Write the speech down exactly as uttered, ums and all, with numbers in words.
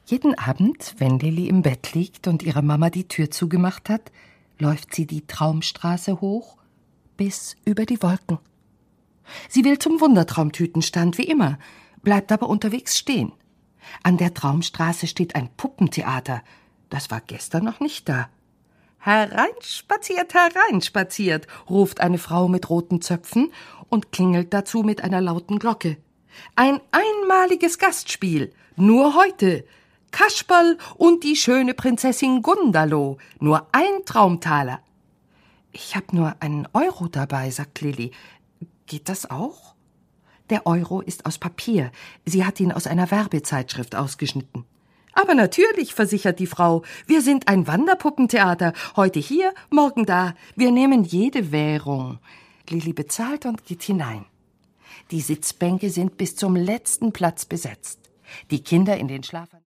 Jeden Abend, wenn Lilli im Bett liegt und ihre Mama die Tür zugemacht hat, läuft sie die Traumstraße hoch bis über die Wolken. Sie will zum Wundertraumtütenstand, wie immer, bleibt aber unterwegs stehen. An der Traumstraße steht ein Puppentheater. Das war gestern noch nicht da. »Hereinspaziert, hereinspaziert«, ruft eine Frau mit roten Zöpfen und klingelt dazu mit einer lauten Glocke. »Ein einmaliges Gastspiel, nur heute. Kasperl und die schöne Prinzessin Gundalo, nur ein Traumtaler.« »Ich hab nur einen Euro dabei«, sagt Lilli. »Geht das auch?« Der Euro ist aus Papier. Sie hat ihn aus einer Werbezeitschrift ausgeschnitten. »Aber natürlich«, versichert die Frau, »wir sind ein Wanderpuppentheater. Heute hier, morgen da. Wir nehmen jede Währung.« Lilli bezahlt und geht hinein. Die Sitzbänke sind bis zum letzten Platz besetzt. Die Kinder in den Schlaf